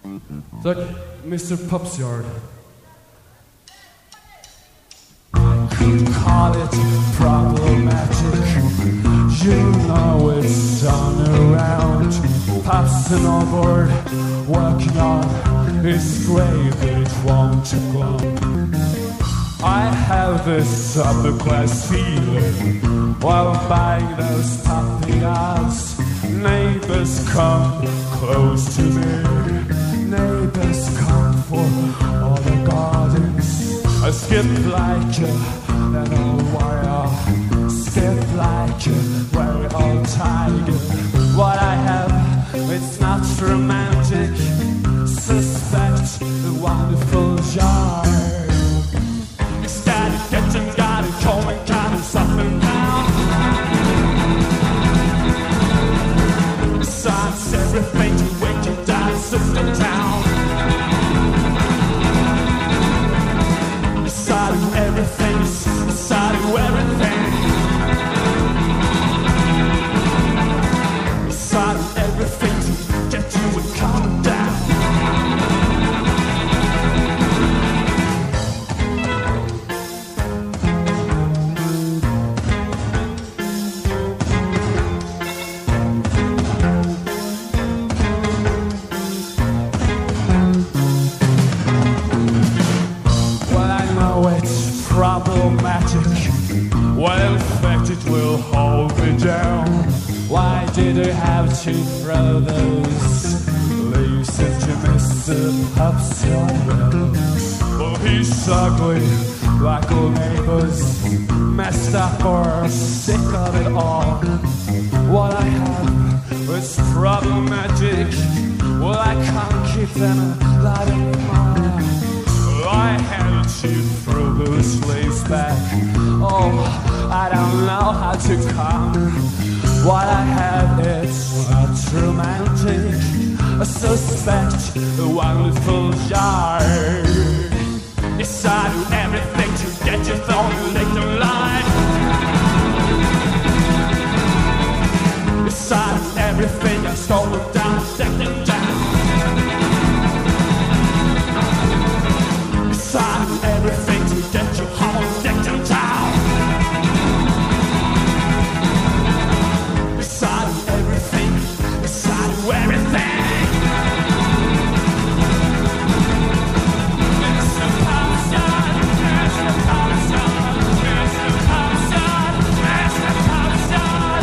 Like Mr. Popsyard. Could call it problematic. You know it's on around. Passing on board, working on his grave, but it won't take long. I have this upper class feeling while buying those puppy ads. Neighbors come close to me. Neighbors come for all the gardens. I skip like an old warrior. Skip like a very old tiger. What I have, it's not romantic. Suspect the wonderful jar. Got it, getting, got it, coming, got it, up and down. Besides everything to wake you down, system down. Beside of everything, beside of everything. Beside of everything to get you and calm down. Problematic. Well, in fact, it will hold me down. Why did I have to throw those leaves into Mr. Popsyard? Well, he's ugly, like all neighbors, messed up or sick of it all. What I have is problematic. Well, I can't keep them alive anymore. I had to throw those leaves back. Oh, I don't know how to come. What I have is not romantic. I suspect a wonderful jar. Yes, I do everything to get you thrown in the line. Yes, I do everything. I stole them down, take them down. Everything to get you home, get you down. Beside of everything, beside of everything. Mr. Popsyard, Mr. Popsyard, Mr. Popsyard, Mr. Popsyard.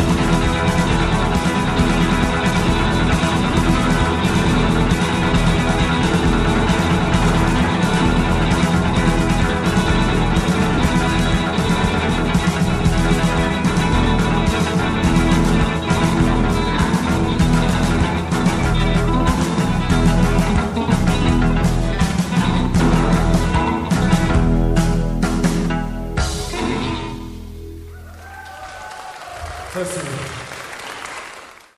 Listen.